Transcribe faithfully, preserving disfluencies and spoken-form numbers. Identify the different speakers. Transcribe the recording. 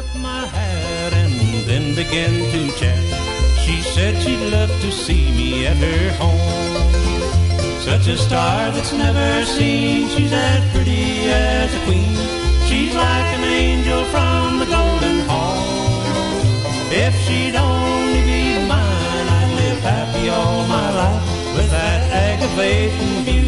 Speaker 1: up my hat and then began to chat. She said she'd love to see me at her home. Such a star that's never seen. She's as pretty as a queen. She's like an angel from the golden home. If she'd only be mine, I'd live happy all my life with that aggravating beauty